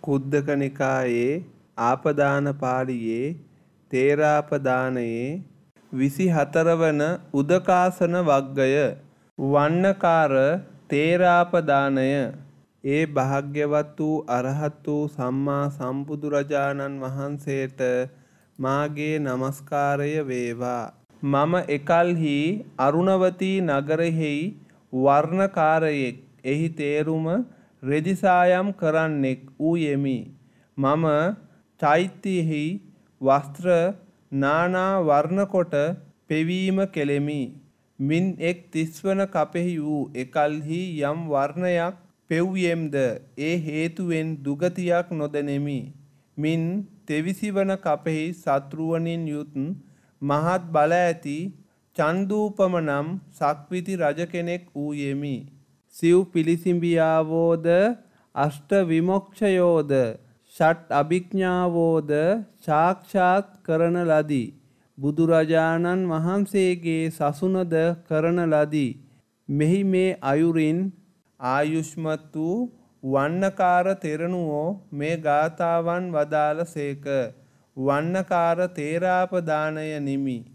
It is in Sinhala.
කුද්දක නිකායේ ආපදාන පාළියේ තේරාපදානයේ 24 වන උදකාසන වග්ගය වන්නකාර තේරාපදානය. ඒ භාග්‍යවත් වූ අරහත් වූ සම්මා සම්බුදුරජාණන් වහන්සේට මාගේ නමස්කාරය වේවා. මම එකල්හි අරුණවතී නගරෙහි වර්ණකාරයෙක්, එහි තේරුම රෙදිසායම් කරන්නෙක් වූයෙමි. මම චෛත්‍යයෙහි වස්ත්‍ර නානා වර්ණ කොට පෙවීම කෙලෙමි. මින් එක් 30 වන කපෙහි වූ එකල්හි යම් වර්ණයක් පෙව්යෙම්ද ඒ හේතුවෙන් දුගතියක් නොදැනෙමි. මින් 23 වන කපෙහි සත්රුවනින් යුත් මහත් බල ඇති චන්දූපම නම් සක්විති රජ කෙනෙක් වූයෙමි. සිව් පිළිසිඹියාවෝද අෂ්ට විමොක්ෂයෝද ෂට් අභිඥාවෝද සාක්ෂාත් කරන ලදී. බුදුරජාණන් වහන්සේගේ සසුනද කරන ලදී. මෙහි මේ අයුරින් ආයුෂ්මත් වූ වන්නකාර තෙරණුවෝ මේ ගාථාවන් වදාළ සේක. වන්නකාර තේරාපදානය නිමි.